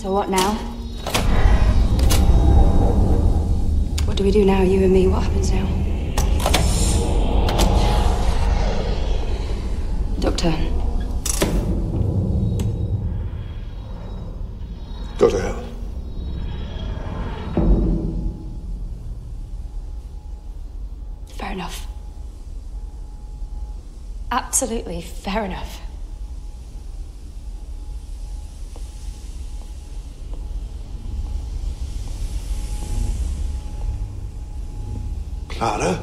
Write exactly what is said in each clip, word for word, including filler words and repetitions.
So what now? What do we do now, you and me? What happens now? Doctor. Go to hell. Fair enough. Absolutely fair enough. Clara?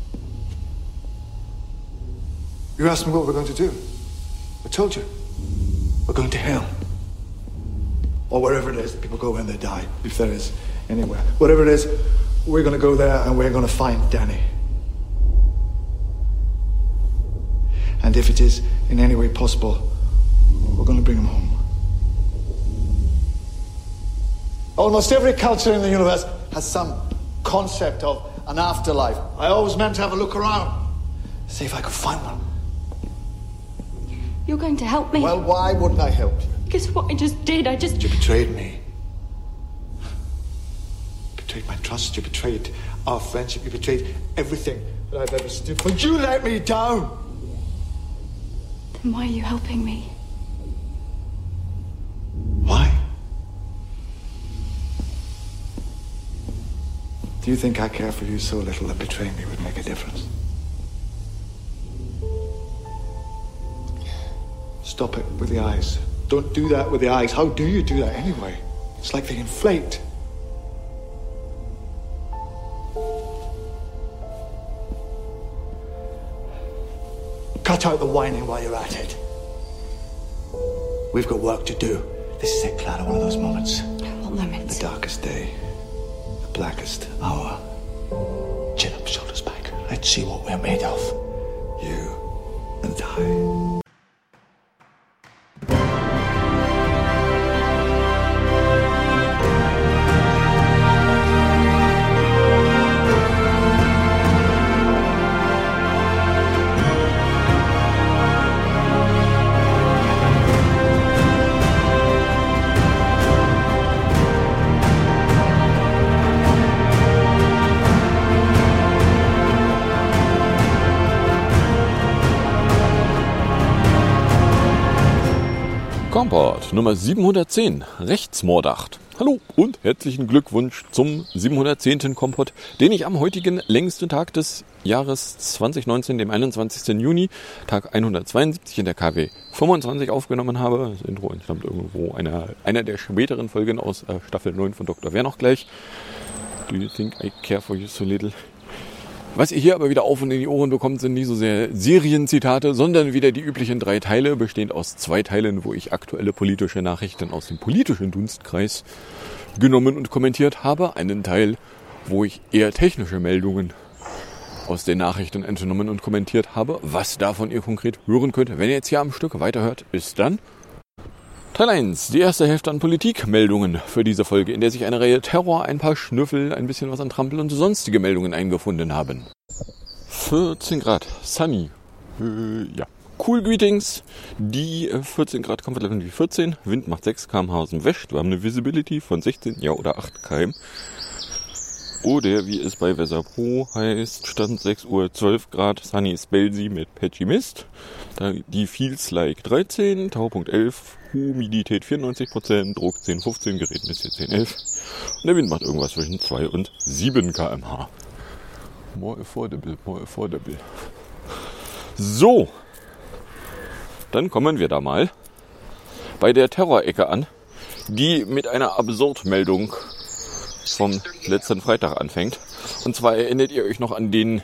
You asked me what we're going to do. I told you. We're going to hell. Or wherever it is that people go when they die, if there is anywhere. Whatever it is, we're going to go there and we're going to find Danny. And if it is in any way possible, we're going to bring him home. Almost every culture in the universe has some concept of an afterlife. I always meant to have a look around, see if I could find one. You're going to help me? Well, why wouldn't I help you? Because what I just did, I just... You betrayed me. You betrayed my trust. You betrayed our friendship. You betrayed everything that I've ever stood for. You let me down. Then why are you helping me? Why? Do you think I care for you so little that betraying me would make a difference? Stop it with the eyes. Don't do that with the eyes. How do you do that anyway? It's like they inflate. Cut out the whining while you're at it. We've got work to do. This is it, Clara, one of those moments. What moments? The darkest day. The blackest hour. Chin up, shoulders back. Let's see what we're made of. You and I. Kompott Nummer siebenhundertzehn, Rechtsmordacht. Hallo und herzlichen Glückwunsch zum siebenhundertzehnten Kompott, den ich am heutigen längsten Tag des Jahres zweitausendneunzehn, dem einundzwanzigsten Juni, Tag hundertzweiundsiebzig in der K W fünfundzwanzig aufgenommen habe. Das Intro entstammt irgendwo einer, einer der späteren Folgen aus äh, Staffel neun von Doktor Wer noch gleich. Do you think I care for you so little? Was ihr hier aber wieder auf und in die Ohren bekommt, sind nicht so sehr Serienzitate, sondern wieder die üblichen drei Teile, bestehend aus zwei Teilen, wo ich aktuelle politische Nachrichten aus dem politischen Dunstkreis genommen und kommentiert habe. Einen Teil, wo ich eher technische Meldungen aus den Nachrichten entnommen und kommentiert habe. Was davon ihr konkret hören könnt, wenn ihr jetzt hier am Stück weiterhört, ist dann Teil eins, die erste Hälfte an Politikmeldungen für diese Folge, in der sich eine Reihe Terror, ein paar Schnüffel, ein bisschen was an Trampel und sonstige Meldungen eingefunden haben. vierzehn Grad, sunny, äh, ja, cool Greetings, die äh, vierzehn Grad Comfort Level wie vierzehn, Wind macht sechs Kilometer pro Stunde aus dem West, wir haben eine Visibility von sechzehn, ja oder acht Kilometer. Oder wie es bei Weather Pro heißt, Stand sechs Uhr zwölf Grad, Sunny Spelsy mit Patchy Mist. Da die Feels Like dreizehn, Taupunkt elf, Humidität vierundneunzig Prozent, Druck zehn fünfzehn, Gerät bis zehn elf. Und der Wind macht irgendwas zwischen zwei und sieben Kilometer pro Stunde. More affordable, more affordable. So, dann kommen wir da mal bei der Terrorecke an, die mit einer Absurdmeldung vom letzten Freitag anfängt. Und zwar erinnert ihr euch noch an den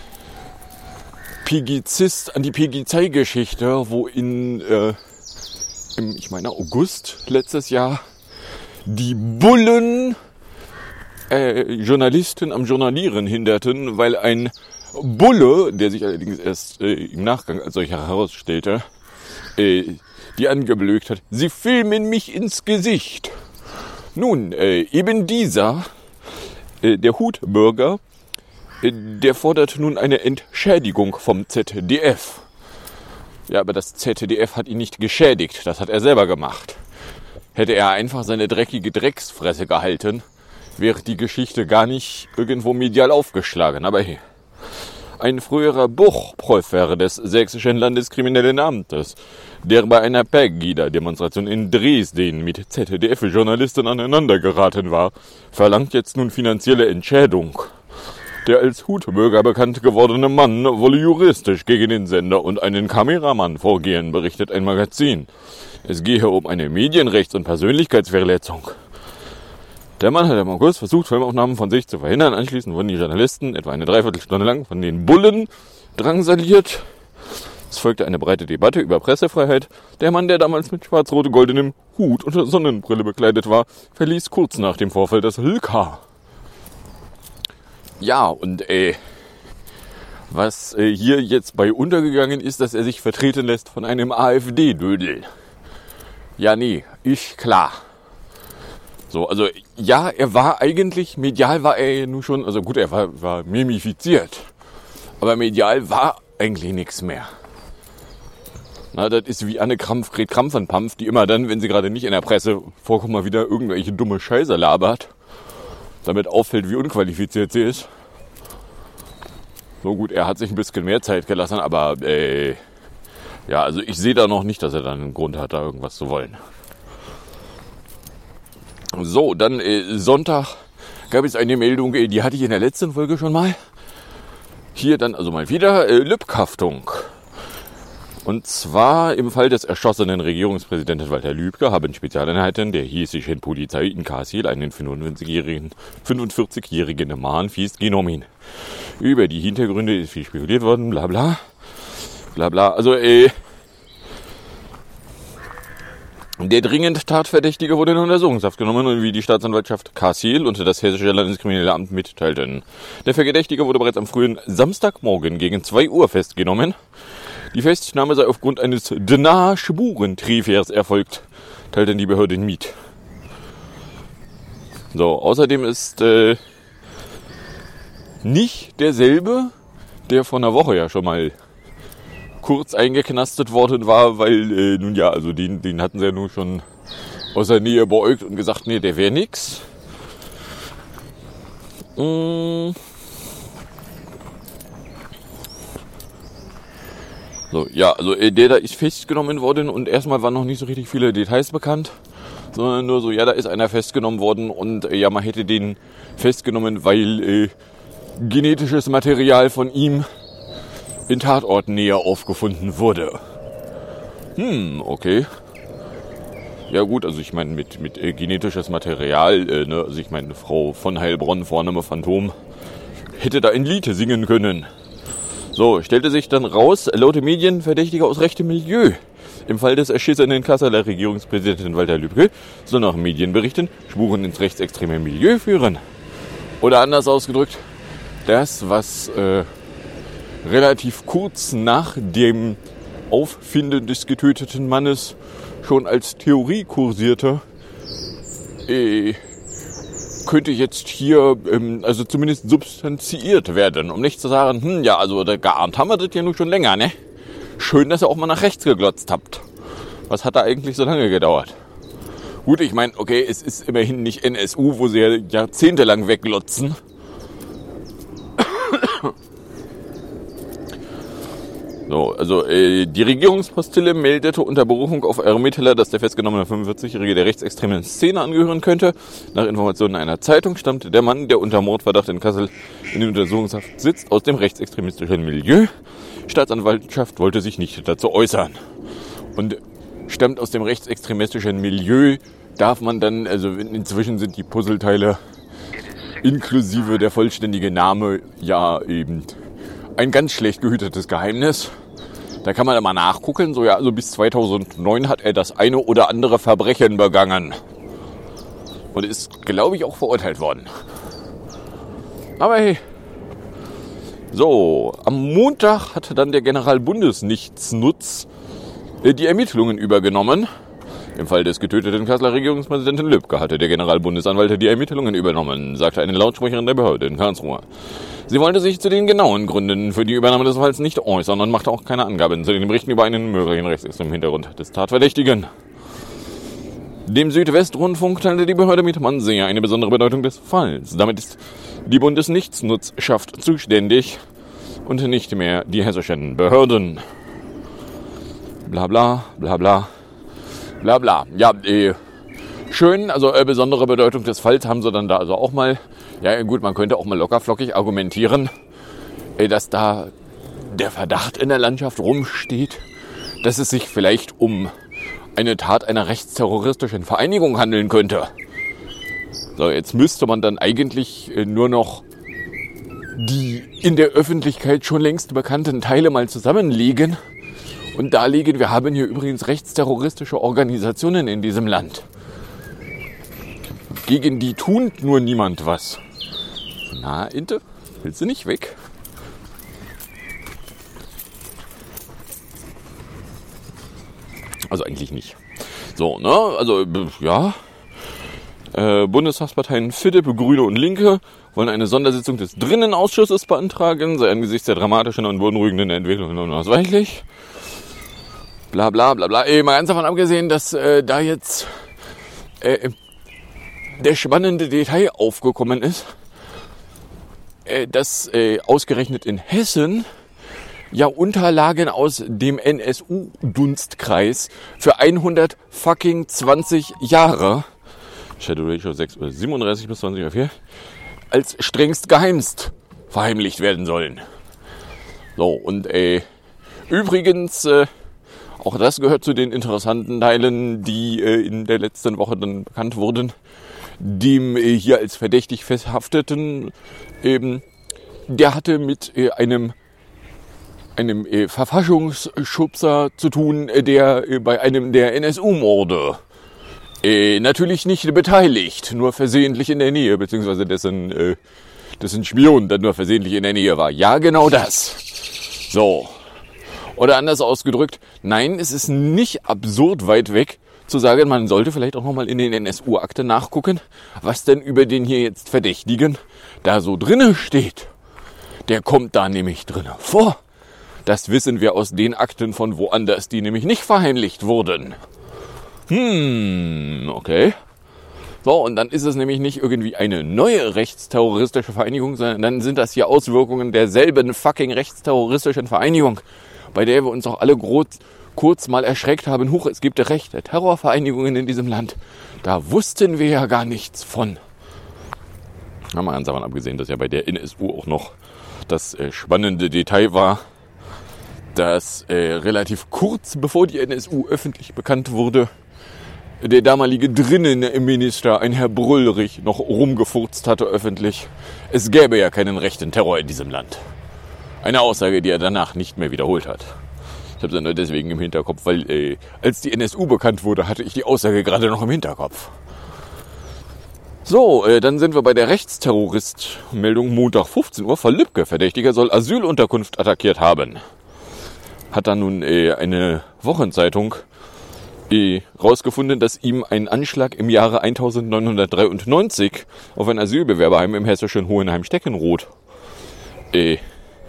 Pegizist, an die Pegizei-Geschichte, wo in, äh, im, ich meine August letztes Jahr die Bullen äh, Journalisten am Journalieren hinderten, weil ein Bulle, der sich allerdings erst äh, im Nachgang als solcher herausstellte, äh, die angeblökt hat, sie filmen mich ins Gesicht. Nun, äh, eben dieser, äh, der Hutbürger, äh, der fordert nun eine Entschädigung vom Z D F. Ja, aber das Z D F hat ihn nicht geschädigt, das hat er selber gemacht. hätte er einfach seine dreckige Drecksfresse gehalten, wäre die Geschichte gar nicht irgendwo medial aufgeschlagen. Aber hey, ein früherer Buchprüfer des sächsischen Landeskriminellen Amtes, der bei einer Pegida-Demonstration in Dresden mit Z D F-Journalisten aneinander geraten war, verlangt jetzt nun finanzielle Entschädigung. Der als Hutbürger bekannt gewordene Mann wolle juristisch gegen den Sender und einen Kameramann vorgehen, berichtet ein Magazin. Es gehe um eine Medienrechts- und Persönlichkeitsverletzung. Der Mann hat im August versucht, Filmaufnahmen von sich zu verhindern. Anschließend wurden die Journalisten etwa eine Dreiviertelstunde lang von den Bullen drangsaliert. Es folgte eine breite Debatte über Pressefreiheit. Der Mann, der damals mit schwarz-rot-goldenem Hut und Sonnenbrille bekleidet war, verließ kurz nach dem Vorfall das L K. Ja, und äh, was äh, hier jetzt bei untergegangen ist, dass er sich vertreten lässt von einem AfD-Dödel. Ja, nee, ich klar. So, also ja, er war eigentlich, medial war er nun schon, also gut, er war, war mimifiziert, aber medial war eigentlich nichts mehr. Na, das ist wie Anne Krampf, Gret Krampfenpampf, die immer dann, wenn sie gerade nicht in der Presse vorkommt, mal wieder irgendwelche dumme Scheiße labert, damit auffällt, wie unqualifiziert sie ist. So gut, er hat sich ein bisschen mehr Zeit gelassen, aber äh, ja, also ich sehe da noch nicht, dass er dann einen Grund hat, da irgendwas zu wollen. So, dann äh, Sonntag gab es eine Meldung, äh, die hatte ich in der letzten Folge schon mal. Hier dann also mal wieder äh, Lübcke-Haftung. Und zwar im Fall des erschossenen Regierungspräsidenten Walter Lübcke haben Spezialeinheiten der hessischen Polizei in Kassel einen fünfundvierzigjährigen, fünfundvierzigjährigen Mann festgenommen. Über die Hintergründe ist viel spekuliert worden, bla bla. Bla bla. Also, äh, der dringend Tatverdächtige wurde in Untersuchungshaft genommen und wie die Staatsanwaltschaft Kassel und das Hessische Landeskriminelle Amt mitteilten. Der Verdächtige wurde bereits am frühen Samstagmorgen gegen zwei Uhr festgenommen. Die Festnahme sei aufgrund eines D N A-Spurentreffers erfolgt, teilten die Behörden mit. So, außerdem ist äh, nicht derselbe, der vor einer Woche ja schon mal kurz eingeknastet worden war, weil, äh, nun ja, also den, den hatten sie ja nun schon aus der Nähe beäugt und gesagt, nee, der wäre nix. Mmh. So, ja, also äh, der da ist festgenommen worden und erstmal waren noch nicht so richtig viele Details bekannt, sondern nur so, ja, da ist einer festgenommen worden und äh, ja, man hätte den festgenommen, weil äh, genetisches Material von ihm in Tatortnähe aufgefunden wurde. Hm, okay. Ja gut, also ich meine mit mit äh, genetisches Material, äh, ne, also ich meine Frau von Heilbronn, Vorname Phantom, hätte da ein Lied singen können. So, stellte sich dann raus, laut Medien Verdächtiger aus rechtem Milieu. Im Fall des erschissenen Kasseler Regierungspräsidenten Walter Lübcke soll nach Medienberichten Spuren ins rechtsextreme Milieu führen. Oder anders ausgedrückt, das, was äh, relativ kurz nach dem Auffinden des getöteten Mannes schon als Theorie kursierte, äh, könnte jetzt hier ähm, also zumindest substanziiert werden, um nicht zu sagen, hm, ja, also da geahnt haben wir das ja nun schon länger, ne? Schön, dass ihr auch mal nach rechts geglotzt habt. Was hat da eigentlich so lange gedauert? Gut, ich meine, okay, es ist immerhin nicht N S U, wo sie ja jahrzehntelang wegglotzen. So, also äh, die Regierungspostille meldete unter Berufung auf Ermittler, dass der festgenommene fünfundvierzigjährige der rechtsextremen Szene angehören könnte. Nach Informationen einer Zeitung stammte der Mann, der unter Mordverdacht in Kassel in Untersuchungshaft sitzt, aus dem rechtsextremistischen Milieu. Staatsanwaltschaft wollte sich nicht dazu äußern. Und stammt aus dem rechtsextremistischen Milieu, darf man dann, also inzwischen sind die Puzzleteile inklusive der vollständige Name ja eben ein ganz schlecht gehütetes Geheimnis. Da kann man immer nachgucken. So, ja, also bis zweitausendneun hat er das eine oder andere Verbrechen begangen. Und ist, glaube ich, auch verurteilt worden. Aber hey. So, am Montag hatte dann der Generalbundesnichtsnutz die Ermittlungen übergenommen. Im Fall des getöteten Kasseler Regierungspräsidenten Lübcke hatte der Generalbundesanwalt die Ermittlungen übernommen, sagte eine Lautsprecherin der Behörde in Karlsruhe. Sie wollte sich zu den genauen Gründen für die Übernahme des Falls nicht äußern und machte auch keine Angaben zu den Berichten über einen möglichen rechtsextremen Hintergrund des Tatverdächtigen. Dem Südwestrundfunk teilte die Behörde mit, man sehe eine besondere Bedeutung des Falls. Damit ist die Bundesnichtsnutzschaft zuständig und nicht mehr die hessischen Behörden. Bla bla, bla bla, bla bla. Ja, äh, schön, also äh, besondere Bedeutung des Falls haben sie dann da also auch mal. Ja gut, man könnte auch mal lockerflockig argumentieren, äh, dass da der Verdacht in der Landschaft rumsteht, dass es sich vielleicht um eine Tat einer rechtsterroristischen Vereinigung handeln könnte. So, jetzt müsste man dann eigentlich äh, nur noch die in der Öffentlichkeit schon längst bekannten Teile mal zusammenlegen und darlegen, wir haben hier übrigens rechtsterroristische Organisationen in diesem Land. Gegen die tut nur niemand was. Na, Inte, willst du nicht weg? Also eigentlich nicht. So, ne, also, ja. Äh, Bundestagsparteien F I D E, Grüne und Linke wollen eine Sondersitzung des Drinnenausschusses beantragen, sei angesichts der dramatischen und beunruhigenden Entwicklungen unausweichlich. Bla bla bla bla. Ey, mal ganz davon abgesehen, dass äh, da jetzt äh, der spannende Detail aufgekommen ist, äh, dass äh, ausgerechnet in Hessen ja Unterlagen aus dem N S U-Dunstkreis für hundert fucking zwanzig Jahre, Shadow Ratio sechs, siebenunddreißig bis zwanzig Uhr vier, als strengst geheimst verheimlicht werden sollen. So, und äh, übrigens, äh, auch das gehört zu den interessanten Teilen, die äh, in der letzten Woche dann bekannt wurden, dem äh, hier als verdächtig Verhafteten, eben, der hatte mit äh, einem einem äh, Verfassungsschubser zu tun, äh, der äh, bei einem der N S U-Morde äh, natürlich nicht beteiligt, nur versehentlich in der Nähe, beziehungsweise dessen, äh, dessen Spion dann nur versehentlich in der Nähe war. Ja, genau das. So. Oder anders ausgedrückt, nein, es ist nicht absurd weit weg zu sagen, man sollte vielleicht auch nochmal in den N S U-Akten nachgucken, was denn über den hier jetzt Verdächtigen da so drinne steht. Der kommt da nämlich drinne vor. Das wissen wir aus den Akten von woanders, die nämlich nicht verheimlicht wurden. Hm, okay. So, und dann ist es nämlich nicht irgendwie eine neue rechtsterroristische Vereinigung, sondern dann sind das hier Auswirkungen derselben fucking rechtsterroristischen Vereinigung, bei der wir uns auch alle kurz, kurz mal erschreckt haben. Huch, es gibt rechte Terrorvereinigungen in diesem Land. Da wussten wir ja gar nichts von. Haben wir ganz davon abgesehen, dass ja bei der N S U auch noch das äh, spannende Detail war, dass äh, relativ kurz bevor die N S U öffentlich bekannt wurde, der damalige Drinnenminister, ein Herr Brüllrich, noch rumgefurzt hatte öffentlich, es gäbe ja keinen rechten Terror in diesem Land. Eine Aussage, die er danach nicht mehr wiederholt hat. Ich habe es nur deswegen im Hinterkopf, weil äh, als die N S U bekannt wurde, hatte ich die Aussage gerade noch im Hinterkopf. So, äh, dann sind wir bei der Rechtsterrorist-Meldung Montag fünfzehn Uhr. Fall Lübcke, Verdächtiger soll Asylunterkunft attackiert haben. Hat dann nun äh, eine Wochenzeitung äh, rausgefunden, dass ihm ein Anschlag im Jahre neunzehnhundertdreiundneunzig auf ein Asylbewerberheim im hessischen Hohenheim-Steckenroth äh,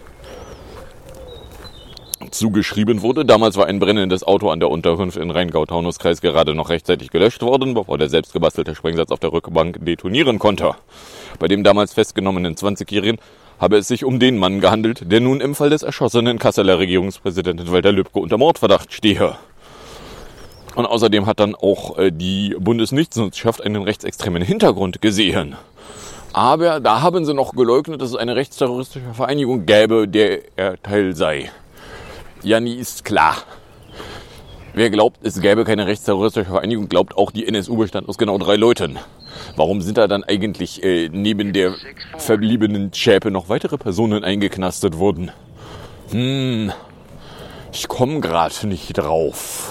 zugeschrieben wurde. Damals war ein brennendes Auto an der Unterkunft in Rheingau-Taunus-Kreis gerade noch rechtzeitig gelöscht worden, bevor der selbstgebastelte Sprengsatz auf der Rückbank detonieren konnte. Bei dem damals festgenommenen zwanzigjährigen habe es sich um den Mann gehandelt, der nun im Fall des erschossenen Kasseler Regierungspräsidenten Walter Lübcke unter Mordverdacht stehe. Und außerdem hat dann auch äh, die Bundesnichtsnutzschaft einen rechtsextremen Hintergrund gesehen. Aber da haben sie noch geleugnet, dass es eine rechtsterroristische Vereinigung gäbe, der er Teil sei. Ja, nie ist klar. Wer glaubt, es gäbe keine rechtsterroristische Vereinigung, glaubt auch, die N S U bestand aus genau drei Leuten. Warum sind da dann eigentlich äh, neben der verbliebenen Schäpe noch weitere Personen eingeknastet worden? Hm, ich komme gerade nicht drauf.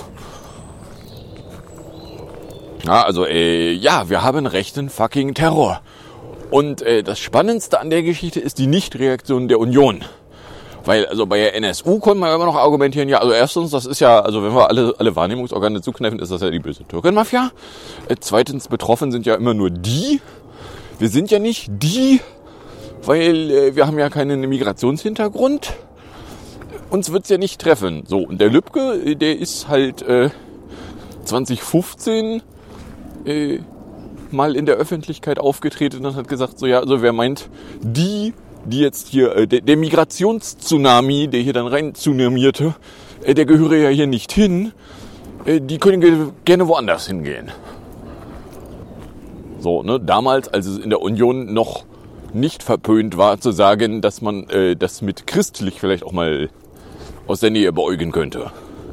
Ja, also, äh, ja, wir haben rechten fucking Terror. Und äh, das Spannendste an der Geschichte ist die Nichtreaktion der Union. Weil, also bei der N S U konnte man immer noch argumentieren, ja, also erstens, das ist ja, also wenn wir alle, alle Wahrnehmungsorgane zukneifen, ist das ja die böse Türkenmafia. Äh, zweitens, betroffen sind ja immer nur die. Wir sind ja nicht die, weil äh, wir haben ja keinen Migrationshintergrund. Uns wird's ja nicht treffen. So, und der Lübcke, der ist halt äh, zwanzig fünfzehn äh, mal in der Öffentlichkeit aufgetreten und hat gesagt, so ja, also wer meint, die, die jetzt hier, äh, der, der Migrationstsunami, der hier dann rein tsunamierte, äh, der gehöre ja hier nicht hin, äh, die können ge- gerne woanders hingehen. So, ne, damals, als es in der Union noch nicht verpönt war, zu sagen, dass man äh, das mit christlich vielleicht auch mal aus der Nähe beäugen könnte.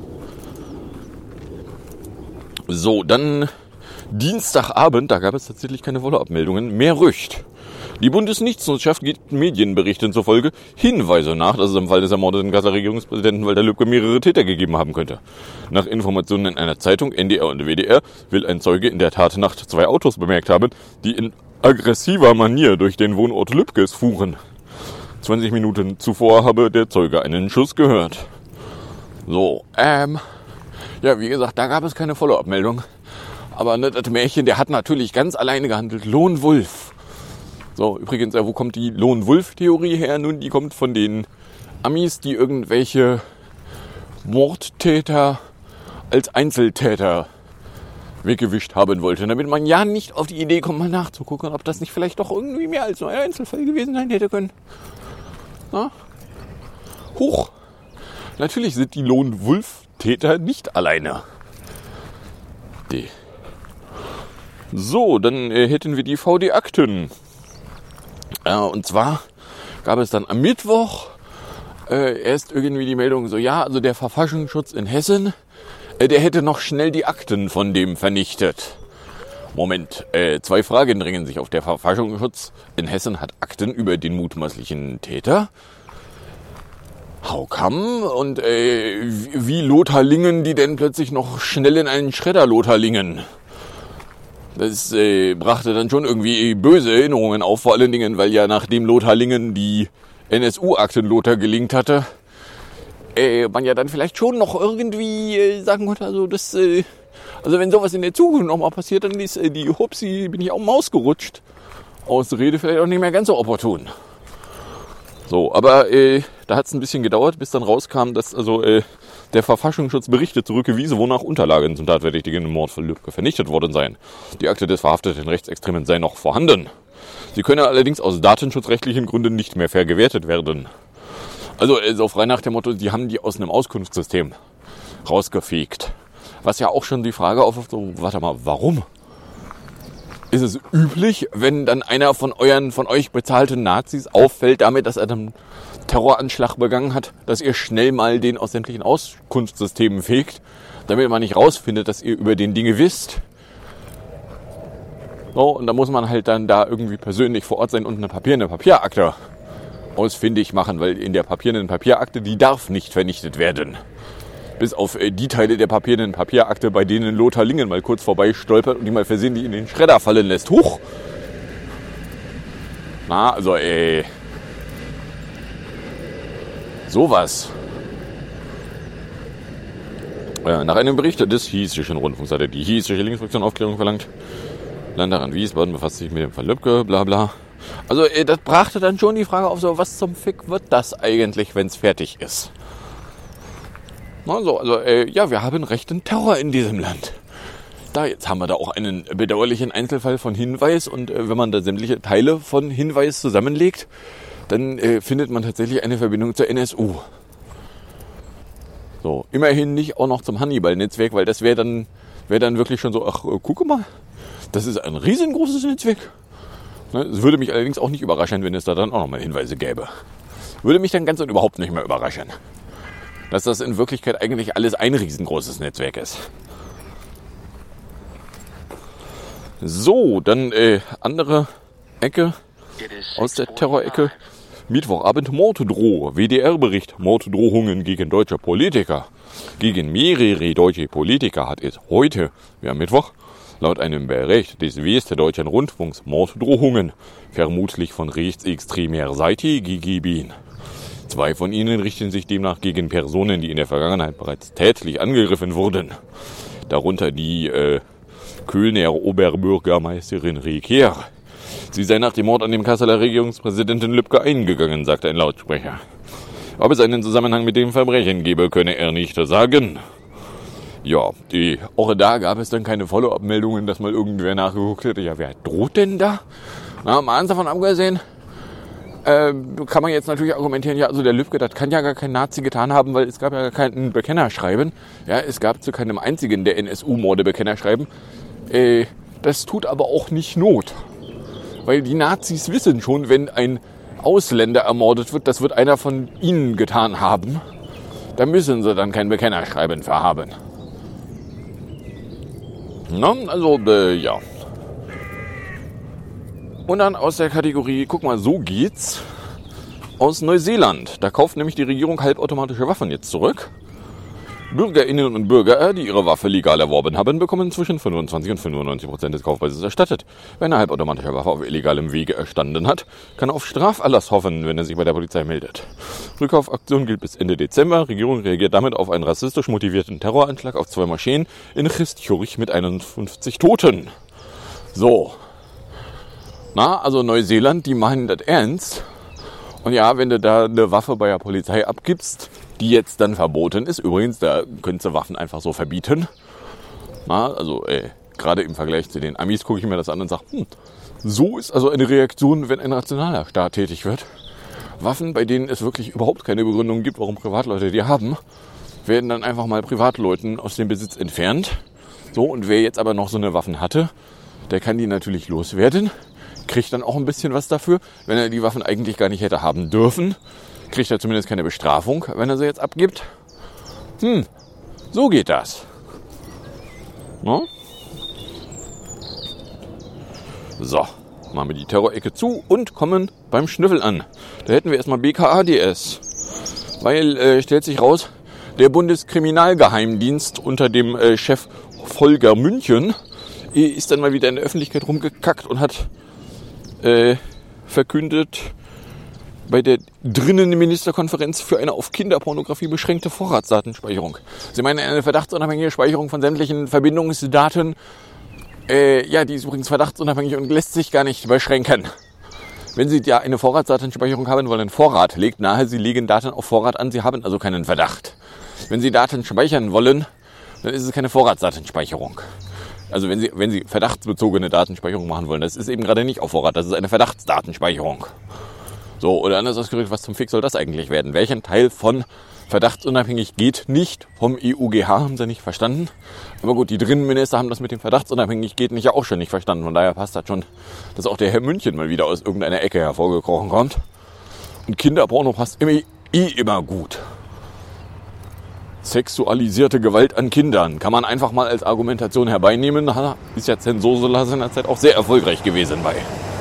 So, dann Dienstagabend, da gab es tatsächlich keine Follow-up-Meldungen, mehr Rücht. Die Bundesnichtswissenschaft gibt Medienberichten zufolge Hinweise nach, dass es im Fall des ermordeten Kasseler Regierungspräsidenten Walter Lübcke mehrere Täter gegeben haben könnte. Nach Informationen in einer Zeitung, N D R und W D R, will ein Zeuge in der Tatnacht zwei Autos bemerkt haben, die in aggressiver Manier durch den Wohnort Lübkes fuhren. zwanzig Minuten zuvor habe der Zeuge einen Schuss gehört. So, ähm, ja, wie gesagt, da gab es keine Follow-up-Meldung. Aber ne, das Märchen, der hat natürlich ganz alleine gehandelt. Lone Wolf. So, übrigens, ja, wo kommt die Lone Wolf-Theorie her? Nun, die kommt von den Amis, die irgendwelche Mordtäter als Einzeltäter weggewischt haben wollten. Damit man ja nicht auf die Idee kommt, mal nachzugucken, ob das nicht vielleicht doch irgendwie mehr als nur ein Einzelfall gewesen sein hätte können. Na? Hoch. Natürlich sind die Lone Wolf-Täter nicht alleine. Die. So, dann äh, hätten wir die V D-Akten. Äh, und zwar gab es dann am Mittwoch äh, erst irgendwie die Meldung so, ja, also der Verfassungsschutz in Hessen, äh, der hätte noch schnell die Akten von dem vernichtet. Moment, äh, zwei Fragen drängen sich auf. Der Verfassungsschutz in Hessen hat Akten über den mutmaßlichen Täter. How come? Und äh, wie Lothar Lingen die denn plötzlich noch schnell in einen Schredder Lothar Lingen? Das äh, brachte dann schon irgendwie böse Erinnerungen auf, vor allen Dingen, weil ja nachdem Lothar Lingen die N S U-Akten Lothar gelingt hatte, äh, man ja dann vielleicht schon noch irgendwie äh, sagen konnte, also das, äh, also wenn sowas in der Zukunft nochmal passiert, dann ist äh, die Hupsi, bin ich auch Maus gerutscht. Ausrede vielleicht auch nicht mehr ganz so opportun. So, aber äh, da hat es ein bisschen gedauert, bis dann rauskam, dass also äh, der Verfassungsschutz Berichte zurückgewiesen, wonach Unterlagen zum tatverdächtigen Mord von Lübcke vernichtet worden seien. Die Akte des verhafteten Rechtsextremen sei noch vorhanden. Sie könne allerdings aus datenschutzrechtlichen Gründen nicht mehr vergewertet werden. Also äh, so frei nach dem Motto, die haben die aus einem Auskunftssystem rausgefegt. Was ja auch schon die Frage aufwirft, so, warte mal, warum? Ist es üblich, wenn dann einer von euren, von euch bezahlten Nazis auffällt damit, dass er einen Terroranschlag begangen hat, dass ihr schnell mal den aus sämtlichen Auskunftssystemen fegt, damit man nicht rausfindet, dass ihr über den Dinge wisst? So, und da muss man halt dann da irgendwie persönlich vor Ort sein und eine Papier, eine Papierakte ausfindig machen, weil in der papierenden Papierakte, die darf nicht vernichtet werden. Bis auf äh, die Teile der papierenden Papierakte, bei denen Lothar Lingen mal kurz vorbei stolpert und die mal versehentlich in den Schredder fallen lässt. Huch! Na, also, ey. Sowas. Äh, nach einem Bericht des Hessischen Rundfunks hatte die Hessische Linksfraktion Aufklärung verlangt. Landtag Wiesbaden befasst sich mit dem Fall Lübcke, bla bla. Also, äh, das brachte dann schon die Frage auf, so, was zum Fick wird das eigentlich, wenn es fertig ist? Also, also äh, ja, wir haben rechten Terror in diesem Land. Da, jetzt haben wir da auch einen bedauerlichen Einzelfall von Hinweis und äh, wenn man da sämtliche Teile von Hinweis zusammenlegt, dann äh, findet man tatsächlich eine Verbindung zur N S U. So, immerhin nicht auch noch zum Hannibal-Netzwerk, weil das wäre dann, wäre dann wirklich schon so, ach, äh, gucke mal, das ist ein riesengroßes Netzwerk. Ne, es würde mich allerdings auch nicht überraschen, wenn es da dann auch nochmal Hinweise gäbe. Würde mich dann ganz und überhaupt nicht mehr überraschen. Dass das in Wirklichkeit eigentlich alles ein riesengroßes Netzwerk ist. So, dann äh, andere Ecke aus der Terrorecke. Mittwochabend Morddroh. W D R-Bericht. Morddrohungen gegen deutsche Politiker. Gegen mehrere deutsche Politiker hat es heute, wie am Mittwoch, laut einem Bericht des Westdeutschen Rundfunks Morddrohungen, vermutlich von rechtsextremer Seite, gegeben. Zwei von ihnen richten sich demnach gegen Personen, die in der Vergangenheit bereits tätlich angegriffen wurden. Darunter die äh, Kölner Oberbürgermeisterin Riker. Sie sei nach dem Mord an dem Kasseler Regierungspräsidenten Lübcke eingegangen, sagte ein Lautsprecher. Ob es einen Zusammenhang mit dem Verbrechen gebe, könne er nicht sagen. Ja, die, auch da gab es dann keine Follow-up-Meldungen, dass mal irgendwer nachgeguckt hätte. Ja, wer droht denn da? Na, mal eins davon abgesehen, äh, kann man jetzt natürlich argumentieren, ja, also der Lübcke, das kann ja gar kein Nazi getan haben, weil es gab ja gar kein Bekennerschreiben. Ja, es gab zu keinem einzigen der N S U-Morde Bekennerschreiben. Äh, das tut aber auch nicht Not. Weil die Nazis wissen schon, wenn ein Ausländer ermordet wird, das wird einer von ihnen getan haben. Da müssen sie dann kein Bekennerschreiben für haben. Na, also, äh, ja. Und dann aus der Kategorie, guck mal, so geht's, aus Neuseeland. Da kauft nämlich die Regierung halbautomatische Waffen jetzt zurück. BürgerInnen und Bürger, die ihre Waffe legal erworben haben, bekommen zwischen fünfundzwanzig und fünfundneunzig Prozent des Kaufpreises erstattet. Wer eine halbautomatische Waffe auf illegalem Wege erstanden hat, kann auf Straferlass hoffen, wenn er sich bei der Polizei meldet. Rückkaufaktion gilt bis Ende Dezember. Regierung reagiert damit auf einen rassistisch motivierten Terroranschlag auf zwei Moscheen in Christchurch mit einundfünfzig Toten. So. Na, also Neuseeland, die meinen das ernst. Und ja, wenn du da eine Waffe bei der Polizei abgibst, die jetzt dann verboten ist. Übrigens, da könntest du Waffen einfach so verbieten. Na, also äh, gerade im Vergleich zu den Amis gucke ich mir das an und sage, hm, so ist also eine Reaktion, wenn ein nationaler Staat tätig wird. Waffen, bei denen es wirklich überhaupt keine Begründung gibt, warum Privatleute die haben, werden dann einfach mal Privatleuten aus dem Besitz entfernt. So, und wer jetzt aber noch so eine Waffen hatte, der kann die natürlich loswerden, kriegt dann auch ein bisschen was dafür, wenn er die Waffen eigentlich gar nicht hätte haben dürfen. Kriegt er zumindest keine Bestrafung, wenn er sie jetzt abgibt. Hm, so geht das. No? So, machen wir die Terrorecke zu und kommen beim Schnüffel an. Da hätten wir erstmal B K A D S. Weil, äh, stellt sich raus, der Bundeskriminalgeheimdienst unter dem äh, Chef Volker München äh, ist dann mal wieder in der Öffentlichkeit rumgekackt und hat äh, verkündet, bei der drinnen Ministerkonferenz für eine auf Kinderpornografie beschränkte Vorratsdatenspeicherung. Sie meinen eine verdachtsunabhängige Speicherung von sämtlichen Verbindungsdaten. Äh, ja, die ist übrigens verdachtsunabhängig und lässt sich gar nicht beschränken. Wenn Sie ja eine Vorratsdatenspeicherung haben wollen, Vorrat legt nahe, Sie legen Daten auf Vorrat an, Sie haben also keinen Verdacht. Wenn Sie Daten speichern wollen, dann ist es keine Vorratsdatenspeicherung. Also wenn Sie, wenn Sie verdachtsbezogene Datenspeicherung machen wollen, das ist eben gerade nicht auf Vorrat, das ist eine Verdachtsdatenspeicherung. So, oder anders ausgedrückt, was zum Fick soll das eigentlich werden? Welchen Teil von verdachtsunabhängig geht nicht vom E U G H, haben sie nicht verstanden. Aber gut, die Drinnenminister haben das mit dem verdachtsunabhängig geht nicht ja auch schon nicht verstanden. Von daher passt das schon, dass auch der Herr München mal wieder aus irgendeiner Ecke hervorgekrochen kommt. Und Kinderporno passt immer, eh immer gut. Sexualisierte Gewalt an Kindern kann man einfach mal als Argumentation herbeinihmen. Ist ja Zensursula seinerzeit auch sehr erfolgreich gewesen bei.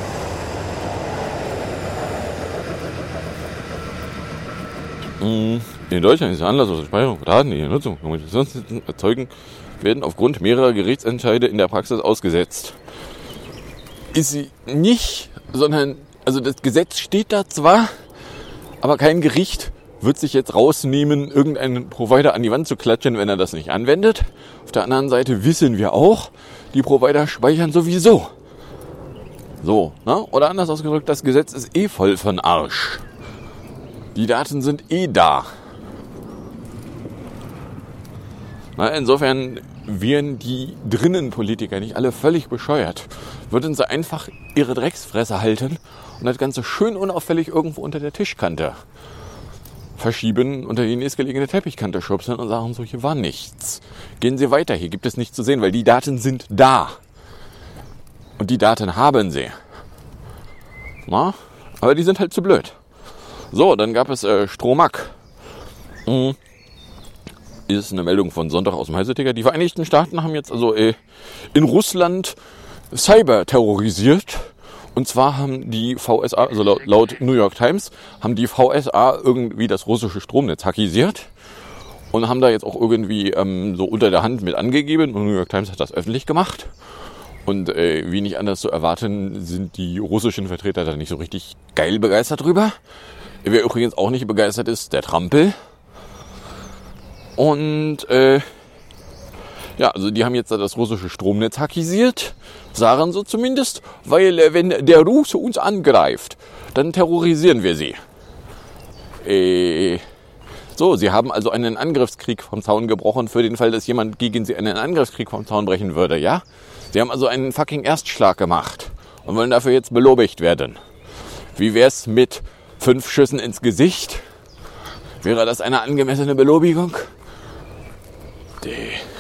In Deutschland ist der Anlass aus der Speicherung von Daten, die die Nutzung von Kommunikationsnetzen erzeugen, werden aufgrund mehrerer Gerichtsentscheide in der Praxis ausgesetzt. Ist sie nicht, sondern, also das Gesetz steht da zwar, aber kein Gericht wird sich jetzt rausnehmen, irgendeinen Provider an die Wand zu klatschen, wenn er das nicht anwendet. Auf der anderen Seite wissen wir auch, die Provider speichern sowieso. So, ne? Oder anders ausgedrückt, das Gesetz ist eh voll von Arsch. Die Daten sind eh da. Na, insofern wären die drinnen Politiker nicht alle völlig bescheuert. Würden sie einfach ihre Drecksfresse halten und das Ganze schön unauffällig irgendwo unter der Tischkante verschieben, unter die nächstgelegene Teppichkante schubsen und sagen so, hier war nichts. Gehen Sie weiter, hier gibt es nichts zu sehen, weil die Daten sind da. Und die Daten haben sie. Na, aber die sind halt zu blöd. So, dann gab es äh, Stromack. Mhm. Ist eine Meldung von Sonntag aus dem Heise-Ticker. Die Vereinigten Staaten haben jetzt also äh, in Russland Cyber terrorisiert. Und zwar haben die V S A, also laut, laut New York Times, haben die V S A irgendwie das russische Stromnetz hackisiert. Und haben da jetzt auch irgendwie ähm, so unter der Hand mit angegeben. Und New York Times hat das öffentlich gemacht. Und äh, wie nicht anders zu erwarten, sind die russischen Vertreter da nicht so richtig geil begeistert drüber. Wer übrigens auch nicht begeistert ist, der Trampel. Und äh, ja, also die haben jetzt das russische Stromnetz hackisiert, sagen so zumindest, weil äh, wenn der Russe uns angreift, dann terrorisieren wir sie. Äh, So, sie haben also einen Angriffskrieg vom Zaun gebrochen für den Fall, dass jemand gegen sie einen Angriffskrieg vom Zaun brechen würde, ja? Sie haben also einen fucking Erstschlag gemacht und wollen dafür jetzt belobigt werden. Wie wär's mit fünf Schüssen ins Gesicht? Wäre das eine angemessene Belobigung? Die.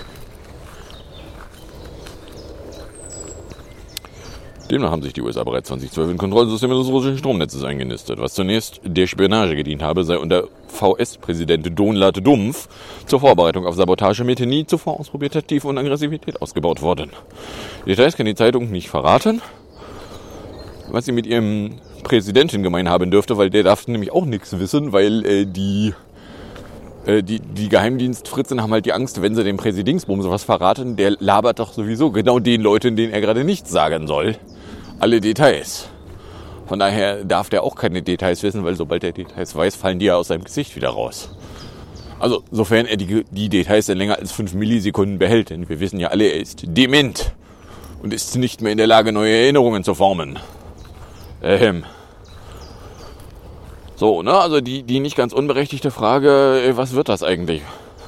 Demnach haben sich die U S A bereits zweitausendzwölf in Kontrollsysteme des russischen Stromnetzes eingenistet. Was zunächst der Spionage gedient habe, sei unter V S-Präsident Donald Dumpf zur Vorbereitung auf Sabotage mit nie zuvor ausprobierter Tiefe und Aggressivität ausgebaut worden. Details kann die Zeitung nicht verraten, was sie mit ihrem Präsidenten gemein haben dürfte, weil der darf nämlich auch nichts wissen, weil äh, die, äh, die, die Geheimdienstfritzen haben halt die Angst, wenn sie dem Präsidingsbums was verraten, der labert doch sowieso genau den Leuten, denen er gerade nichts sagen soll, alle Details. Von daher darf der auch keine Details wissen, weil sobald er Details weiß, fallen die ja aus seinem Gesicht wieder raus. Also, sofern er die, die Details dann länger als fünf Millisekunden behält, denn wir wissen ja alle, er ist dement und ist nicht mehr in der Lage, neue Erinnerungen zu formen. Ähm. So, ne, also die, die nicht ganz unberechtigte Frage, was wird das eigentlich?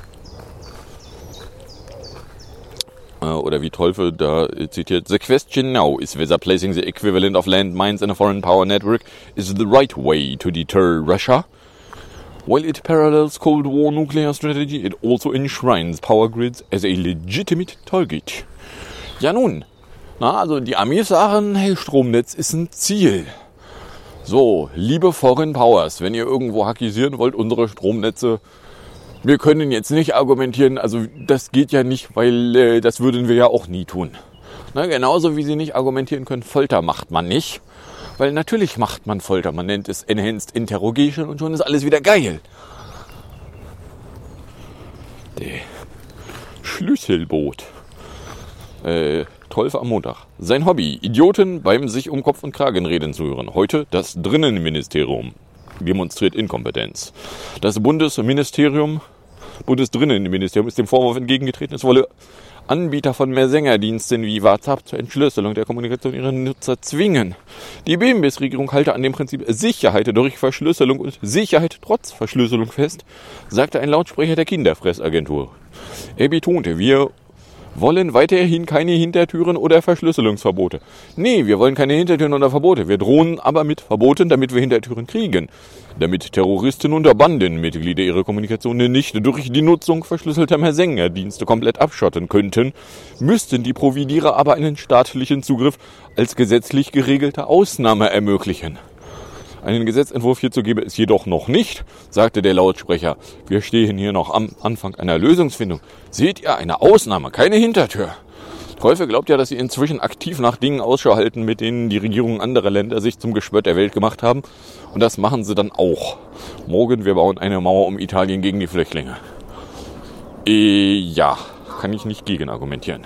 Oder wie Teufel da zitiert, the question now is whether placing the equivalent of landmines in a foreign power network is the right way to deter Russia. While it parallels Cold War nuclear strategy, it also enshrines power grids as a legitimate target. Ja nun, na, also die Amis sagen, hey, Stromnetz ist ein Ziel. So, liebe Foreign Powers, wenn ihr irgendwo hackisieren wollt, unsere Stromnetze, wir können jetzt nicht argumentieren, also das geht ja nicht, weil äh, das würden wir ja auch nie tun. Na, genauso wie sie nicht argumentieren können, Folter macht man nicht. Weil natürlich macht man Folter, man nennt es Enhanced Interrogation und schon ist alles wieder geil. Die Schlüsselboot. Äh, Teufel am Montag. Sein Hobby, Idioten beim sich um Kopf und Kragen reden zu hören. Heute das Drinnenministerium demonstriert Inkompetenz. Das Bundesministerium Bundesdrinnenministerium ist dem Vorwurf entgegengetreten, es wolle Anbieter von mehr Sängerdiensten wie WhatsApp zur Entschlüsselung der Kommunikation ihrer Nutzer zwingen. Die B M W-Regierung halte an dem Prinzip Sicherheit durch Verschlüsselung und Sicherheit trotz Verschlüsselung fest, sagte ein Lautsprecher der Kinderfressagentur. Er betonte, wir wollen weiterhin keine Hintertüren oder Verschlüsselungsverbote. Nee, wir wollen keine Hintertüren oder Verbote. Wir drohen aber mit Verboten, damit wir Hintertüren kriegen. Damit Terroristen und Bandenmitglieder ihre Kommunikation nicht durch die Nutzung verschlüsselter Messenger-Dienste komplett abschotten könnten, müssten die Providierer aber einen staatlichen Zugriff als gesetzlich geregelte Ausnahme ermöglichen. Einen Gesetzentwurf hierzu gebe es jedoch noch nicht, sagte der Lautsprecher. Wir stehen hier noch am Anfang einer Lösungsfindung. Seht ihr, eine Ausnahme, keine Hintertür. Teufel glaubt ja, dass sie inzwischen aktiv nach Dingen Ausschau halten, mit denen die Regierungen anderer Länder sich zum Gespött der Welt gemacht haben. Und das machen sie dann auch. Morgen, wir bauen eine Mauer um Italien gegen die Flüchtlinge. Äh, ja, kann ich nicht gegen argumentieren.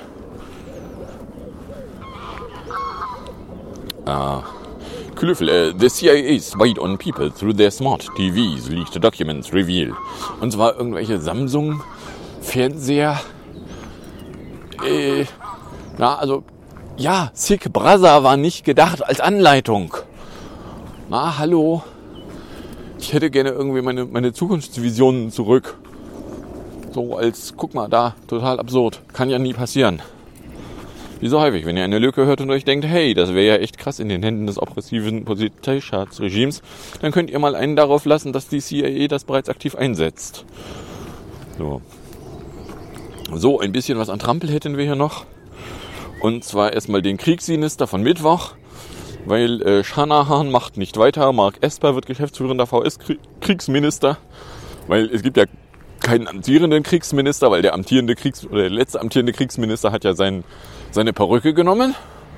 Ah. Klüffel, uh, the C I A spied on people through their smart T Vs, leaked documents reveal. Und zwar irgendwelche Samsung-Fernseher. Äh, na, also, ja, Sick Brother war nicht gedacht als Anleitung. Na, hallo. Ich hätte gerne irgendwie meine, meine Zukunftsvisionen zurück. So als, guck mal, da, total absurd. Kann ja nie passieren. Wie so häufig, wenn ihr eine Lücke hört und euch denkt, hey, das wäre ja echt krass in den Händen des oppressiven Polizeistaatsregimes, dann könnt ihr mal einen darauf lassen, dass die C I A das bereits aktiv einsetzt. So, so ein bisschen was an Trampel hätten wir hier noch. Und zwar erstmal den Kriegssinister von Mittwoch, weil äh, Shanahan macht nicht weiter, Mark Esper wird geschäftsführender V S-Kriegsminister, weil es gibt ja keinen amtierenden Kriegsminister, weil der amtierende Kriegs- oder der letzte amtierende Kriegsminister hat ja sein, seine Perücke genommen.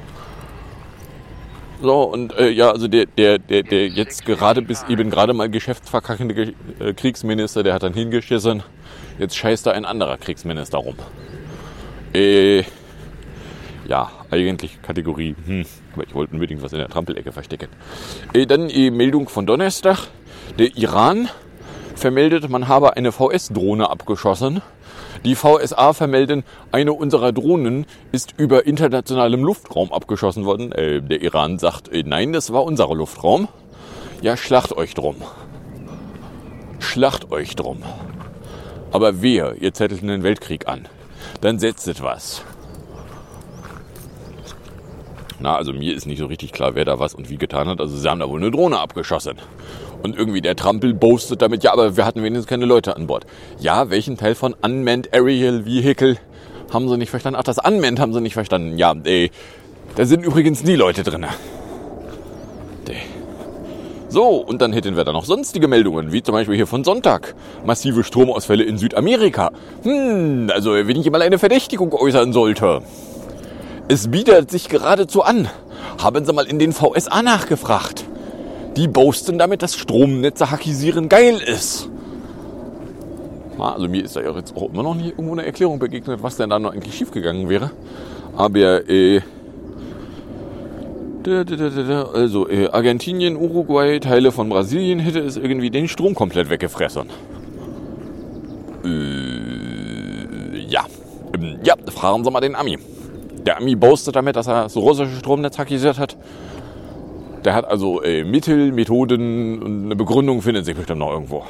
So, und äh, ja, also der, der, der, der jetzt gerade bis eben gerade mal geschäftsverkackende Ge- äh, Kriegsminister, der hat dann hingeschissen. Jetzt scheißt da ein anderer Kriegsminister rum. Äh, ja, eigentlich Kategorie, hm, aber ich wollte unbedingt was in der Trampelecke verstecken. Äh, dann die Meldung von Donnerstag. Der Iran vermeldet, man habe eine V S-Drohne abgeschossen. Die V S A vermelden, eine unserer Drohnen ist über internationalem Luftraum abgeschossen worden. Äh, der Iran sagt, äh, nein, das war unser Luftraum. Ja, schlacht euch drum. Schlacht euch drum. Aber wehe, ihr zettelt einen Weltkrieg an. Dann setztet was. Na, also mir ist nicht so richtig klar, wer da was und wie getan hat. Also sie haben da wohl eine Drohne abgeschossen. Und irgendwie der Trampel boastet damit, ja, aber wir hatten wenigstens keine Leute an Bord. Ja, welchen Teil von Unmanned Aerial Vehicle haben sie nicht verstanden? Ach, das Unmanned haben sie nicht verstanden. Ja, ey, da sind übrigens nie Leute drin. So, und dann hätten wir da noch sonstige Meldungen, wie zum Beispiel hier von Sonntag. Massive Stromausfälle in Südamerika. Hm, also wenn ich mal eine Verdächtigung äußern sollte. Es bietet sich geradezu an. Haben Sie mal in den V S A nachgefragt. Die boasten damit, dass Stromnetze hackisieren geil ist. Na, also mir ist da ja jetzt auch immer noch nicht irgendwo eine Erklärung begegnet, was denn da noch eigentlich schiefgegangen wäre. Aber, äh... Also, äh, Argentinien, Uruguay, Teile von Brasilien hätte es irgendwie den Strom komplett weggefressen. Äh, ja. Ähm, ja, fragen Sie mal den Ami. Der Ami boastet damit, dass er das russische Stromnetz hackisiert hat. Der hat also äh, Mittel, Methoden und eine Begründung findet sich bestimmt noch irgendwo.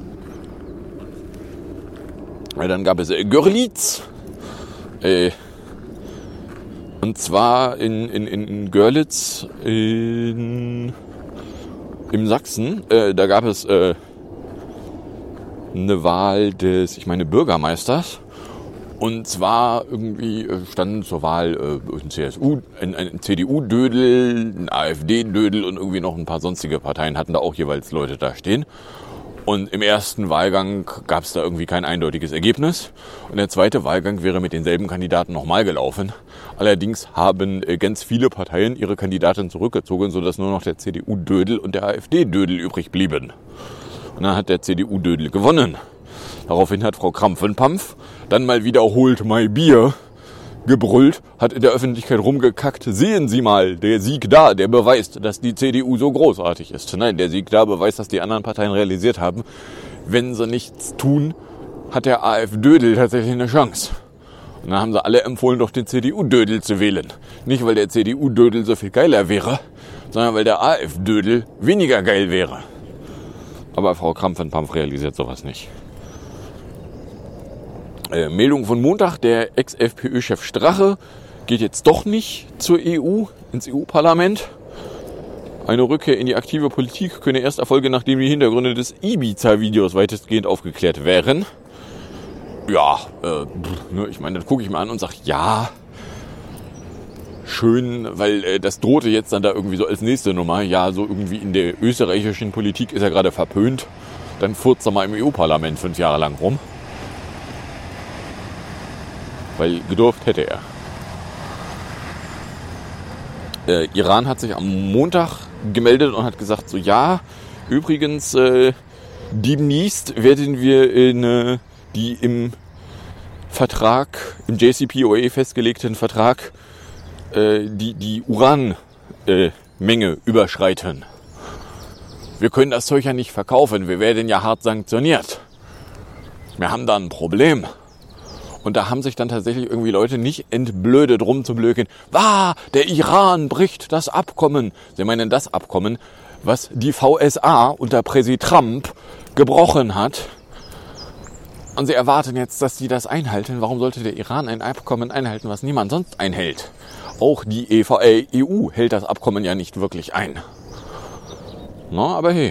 Ja, dann gab es äh, Görlitz. Äh, Und zwar in, in, in Görlitz in, im Sachsen. Äh, da gab es äh, eine Wahl des, ich meine, Bürgermeisters. Und zwar irgendwie standen zur Wahl äh, ein C S U, ein, ein C D U-Dödel, ein A f D-Dödel und irgendwie noch ein paar sonstige Parteien hatten da auch jeweils Leute da stehen. Und im ersten Wahlgang gab es da irgendwie kein eindeutiges Ergebnis. Und der zweite Wahlgang wäre mit denselben Kandidaten nochmal gelaufen. Allerdings haben ganz viele Parteien ihre Kandidatin zurückgezogen, sodass nur noch der C D U-Dödel und der A f D-Dödel übrig blieben. Und dann hat der C D U-Dödel gewonnen. Daraufhin hat Frau Krampfenpampf dann mal wiederholt "My Bier" gebrüllt, hat in der Öffentlichkeit rumgekackt. Sehen Sie mal, der Sieg da, der beweist, dass die C D U so großartig ist. Nein, der Sieg da beweist, dass die anderen Parteien realisiert haben, wenn sie nichts tun, hat der A f D-Dödel tatsächlich eine Chance. Und dann haben sie alle empfohlen, doch den C D U-Dödel zu wählen. Nicht, weil der C D U-Dödel so viel geiler wäre, sondern weil der A f D-Dödel weniger geil wäre. Aber Frau Krampfenpampf realisiert sowas nicht. Äh, Meldung von Montag, der Ex-F P Ö-Chef Strache geht jetzt doch nicht zur E U, ins E U-Parlament. Eine Rückkehr in die aktive Politik könne erst erfolgen, nachdem die Hintergründe des Ibiza-Videos weitestgehend aufgeklärt wären. Ja, äh, ne, ich meine, das gucke ich mir an und sage, ja, schön, weil äh, das drohte jetzt dann da irgendwie so als nächste Nummer. Ja, so irgendwie in der österreichischen Politik ist er gerade verpönt. Dann furzt er mal im E U-Parlament fünf Jahre lang rum. Weil gedurft hätte er. Äh, Iran hat sich am Montag gemeldet und hat gesagt, so ja, übrigens, äh, demnächst werden wir in, äh, die im Vertrag, im J C P O A festgelegten Vertrag, äh, die, die Uranmenge äh, überschreiten. Wir können das Zeug ja nicht verkaufen, wir werden ja hart sanktioniert. Wir haben da ein Problem. Und da haben sich dann tatsächlich irgendwie Leute nicht entblödet rumzublöken. Ah, der Iran bricht das Abkommen. Sie meinen das Abkommen, was die V S A unter Präsident Trump gebrochen hat. Und sie erwarten jetzt, dass sie das einhalten. Warum sollte der Iran ein Abkommen einhalten, was niemand sonst einhält? Auch die E U hält das Abkommen ja nicht wirklich ein. Na, aber hey.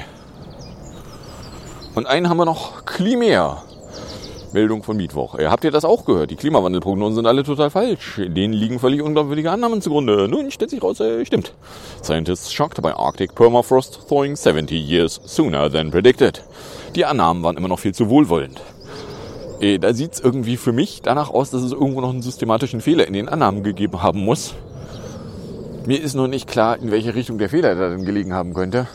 Und einen haben wir noch, Klima. Meldung von Mittwoch. Äh, habt ihr das auch gehört? Die Klimawandelprognosen sind alle total falsch. Denen liegen völlig unglaubwürdige Annahmen zugrunde. Nun stellt sich raus, äh, stimmt. Scientists shocked by Arctic permafrost thawing seventy years sooner than predicted. Die Annahmen waren immer noch viel zu wohlwollend. Äh, da sieht es irgendwie für mich danach aus, dass es irgendwo noch einen systematischen Fehler in den Annahmen gegeben haben muss. Mir ist nur nicht klar, in welche Richtung der Fehler da denn gelegen haben könnte.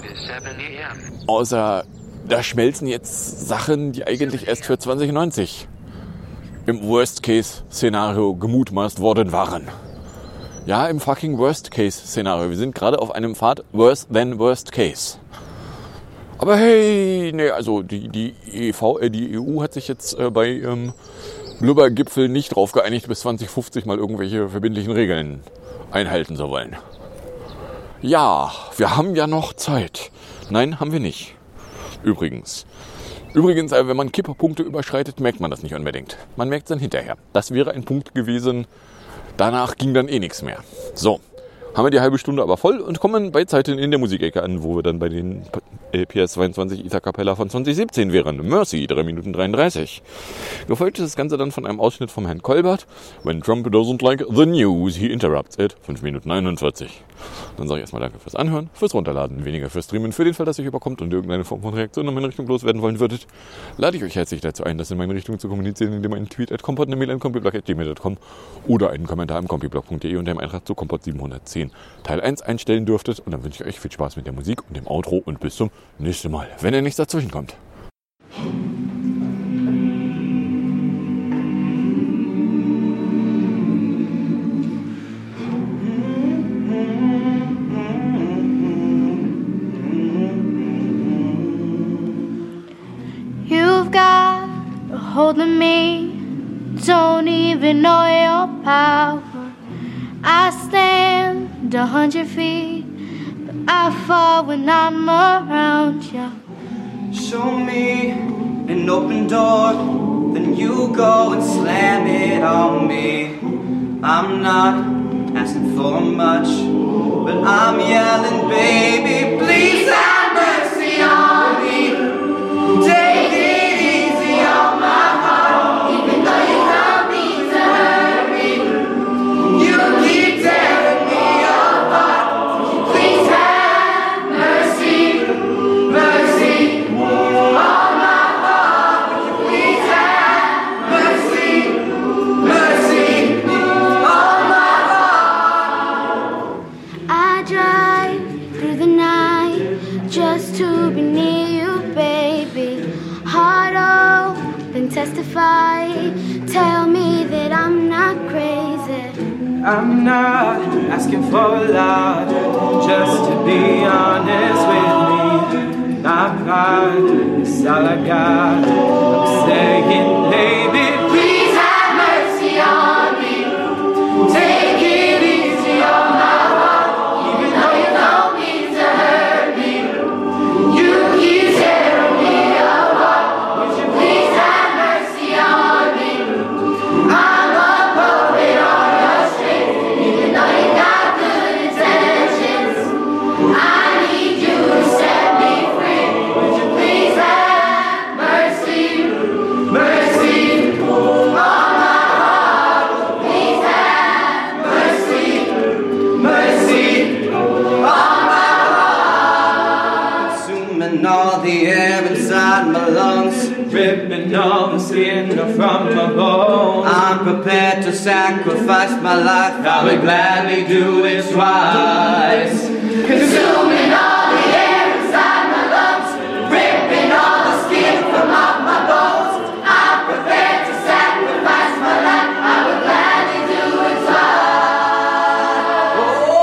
Außer da schmelzen jetzt Sachen, die eigentlich erst für zwanzig neunzig im Worst-Case-Szenario gemutmaßt worden waren. Ja, im fucking Worst-Case-Szenario. Wir sind gerade auf einem Pfad worse than worst case. Aber hey, nee, also die, die, E V, äh, die E U hat sich jetzt äh, bei ähm, Blubbergipfel nicht drauf geeinigt, bis zwanzig fünfzig mal irgendwelche verbindlichen Regeln einhalten zu wollen. Ja, wir haben ja noch Zeit. Nein, haben wir nicht. Übrigens, Übrigens, wenn man Kipperpunkte überschreitet, merkt man das nicht unbedingt. Man merkt es dann hinterher. Das wäre ein Punkt gewesen. Danach ging dann eh nichts mehr. So, haben wir die halbe Stunde aber voll und kommen bei Zeiten in der Musikecke an, wo wir dann bei den P S zweiundzwanzig Ita Capella von zwanzig siebzehn wären. Mercy, drei Minuten dreiunddreißig. Gefolgt ist das Ganze dann von einem Ausschnitt vom Herrn Kolbert. When Trump doesn't like the news, he interrupts it. fünf Minuten einundvierzig. Dann sage ich erstmal danke fürs Anhören, fürs Runterladen, weniger fürs Streamen. Für den Fall, dass ihr überkommt und irgendeine Form von Reaktion in meine Richtung loswerden wollen würdet, lade ich euch herzlich dazu ein, das in meine Richtung zu kommunizieren, indem ihr einen Tweet at kompott, eine Mail an kompiblog at gmail punkt com oder einen Kommentar am kompiblog punkt de unter dem Eintrag zu Kompott siebenhundertzehn Teil eins einstellen dürftet. Und dann wünsche ich euch viel Spaß mit der Musik und dem Outro und bis zum nächsten Mal, wenn ihr nichts dazwischen kommt. You've got a hold of me, don't even know your power. I stand a hundred feet, but I fall when I'm around you. Show me an open door, then you go and slam it on me. I'm not asking for much, but I'm yelling, baby, please have mercy on me. Take it easy on my heart, even though you don't mean to hurt me. You keep tearing me apart. Please have mercy, mercy on my heart. Please have mercy, mercy on my heart. I drive through the night just to be near you, baby. Heart open, testify. Tell me that I'm not crazy. I'm not asking for a lot, just to be honest with me. My pride is all I got. I'm saying, baby, please have mercy on me. Take it easy on my heart, even though you don't mean to hurt me. You keep tearing me apart. Would you please have mercy on me? I'm a puppet on your string, even though you got good intentions. I need you to set me free. Would you please have mercy, mercy on my heart? Please have mercy, mercy on my heart. Consuming all the air inside my lungs, ripping all the skin from my bones. I'm prepared to sacrifice my life. I would gladly do it twice. Consuming all the air inside my lungs, ripping all the skin from off my bones. I'm prepared to sacrifice my life. I would gladly do it twice.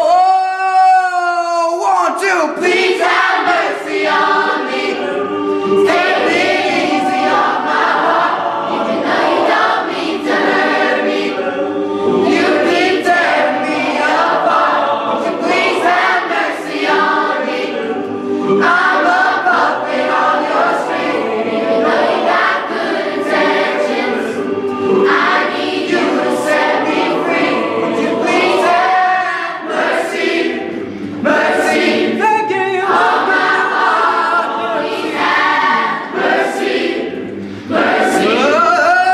Oh, won't you please have mercy on me? Take it easy on my heart, even though you don't mean to hurt me. You keep tearing me apart. Would you please have mercy on me? I'm a puppet on your string, even though you got good intentions. I need you to set me free. Would you please have mercy, mercy, begging on my heart? Please have mercy, mercy on my heart.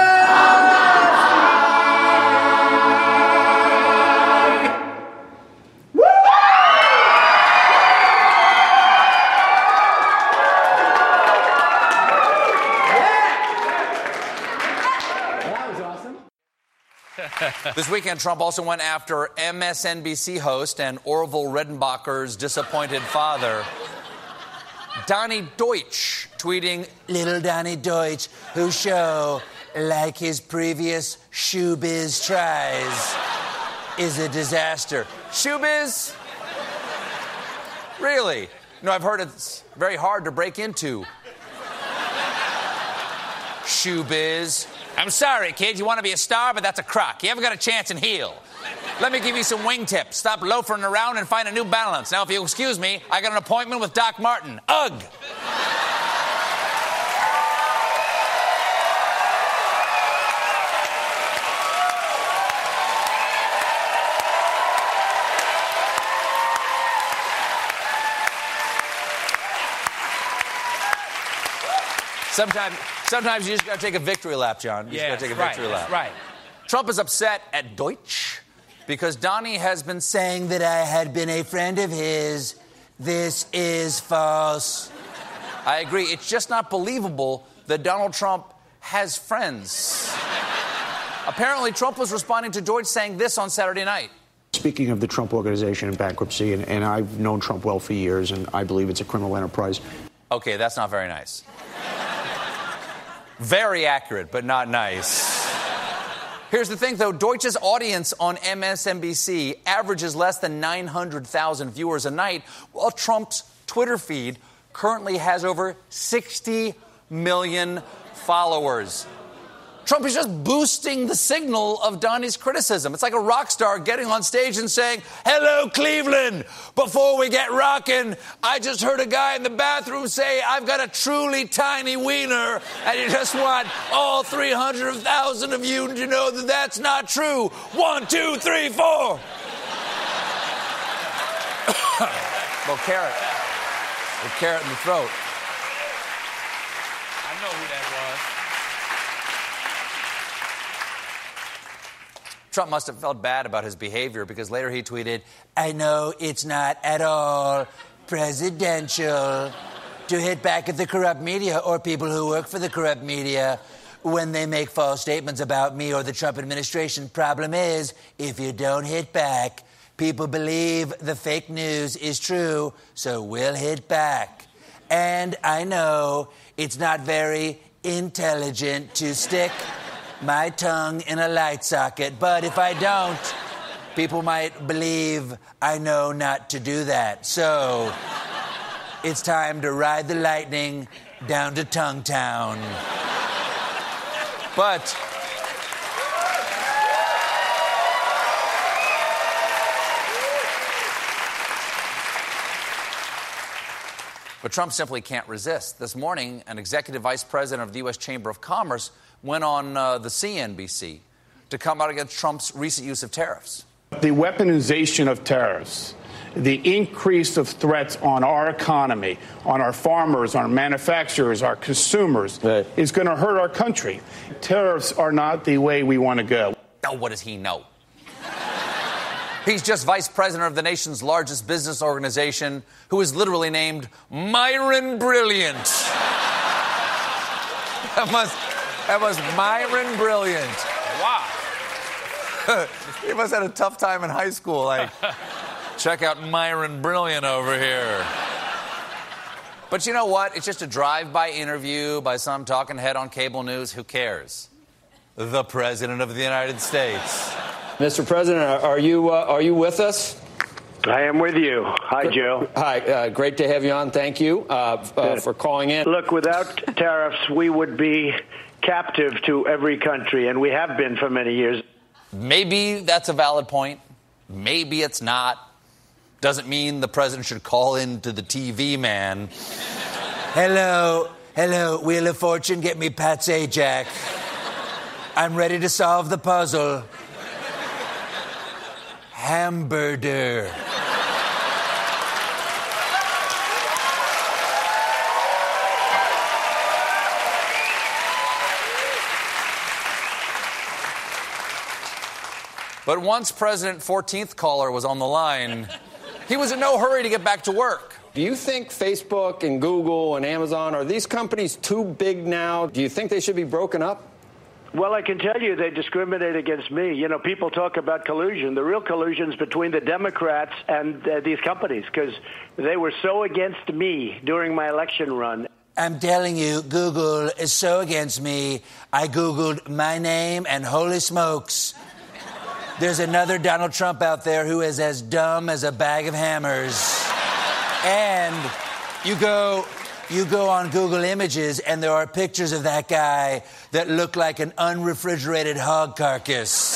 This weekend, Trump also went after M S N B C host and Orville Redenbacher's disappointed father, Donnie Deutsch, tweeting, "Little Donnie Deutsch, whose show, like his previous showbiz tries, is a disaster." Showbiz? Really? No, I've heard it's very hard to break into. Showbiz. I'm sorry, kid, you want to be a star, but that's a crock. You haven't got a chance in heel. Let me give you some wingtips. Stop loafering around and find a new balance. Now, if you'll excuse me, I got an appointment with Doc Martin. Ugh! Sometimes, sometimes you just got to take a victory lap, John. You yeah, just got to take a victory right, lap. Right. Trump is upset at Deutsch because Donnie has been saying that I had been a friend of his. This is false. I agree. It's just not believable that Donald Trump has friends. Apparently, Trump was responding to Deutsch saying this on Saturday night. Speaking of the Trump Organization and bankruptcy, and, and I've known Trump well for years, and I believe it's a criminal enterprise. Okay, that's not very nice. Very accurate, but not nice. Here's the thing, though. Deutsch's audience on M S N B C averages less than nine hundred thousand viewers a night, while Trump's Twitter feed currently has over sixty million followers. Trump is just boosting the signal of Donnie's criticism. It's like a rock star getting on stage and saying, "Hello, Cleveland. Before we get rocking, I just heard a guy in the bathroom say, I've got a truly tiny wiener, and you just want all three hundred thousand of you to know that that's not true. One, two, three, four." Well, carrot. With carrot in the throat. I know who that was. Trump must have felt bad about his behavior because later he tweeted, "I know it's not at all presidential to hit back at the corrupt media or people who work for the corrupt media when they make false statements about me or the Trump administration. Problem is, if you don't hit back, people believe the fake news is true, so we'll hit back. And I know it's not very intelligent to stick my tongue in a light socket, but if I don't, people might believe I know not to do that. So it's time to ride the lightning down to Tongue Town." But But Trump simply can't resist. This morning, an executive vice president of the U S Chamber of Commerce went on uh, the C N B C to come out against Trump's recent use of tariffs. The weaponization of tariffs, the increase of threats on our economy, on our farmers, our manufacturers, our consumers, right, is going to hurt our country. Tariffs are not the way we want to go. Now, what does he know? He's just vice president of the nation's largest business organization, who is literally named Myron Brilliant. That must, that was Myron Brilliant. Wow. He must have had a tough time in high school. Like, check out Myron Brilliant over here. But you know what? It's just a drive-by interview by some talking head on cable news. Who cares? The President of the United States. Mister President, are you uh, are you with us? I am with you. Hi, Joe. Hi. Uh, great to have you on. Thank you uh, uh, for calling in. Look, without tariffs, we would be captive to every country, and we have been for many years. Maybe that's a valid point. Maybe it's not. Doesn't mean the president should call in to the T V man. Hello, hello, Wheel of Fortune, get me Pat Sajak. I'm ready to solve the puzzle. Hamburger. But once President fourteenth caller was on the line, he was in no hurry to get back to work. Do you think Facebook and Google and Amazon, are these companies too big now? Do you think they should be broken up? Well, I can tell you they discriminate against me. You know, people talk about collusion. The real collusion is between the Democrats and uh, these companies, because they were so against me during my election run. I'm telling you, Google is so against me, I Googled my name and holy smokes. There's another Donald Trump out there who is as dumb as a bag of hammers. And you go... You go on Google Images, and there are pictures of that guy that look like an unrefrigerated hog carcass.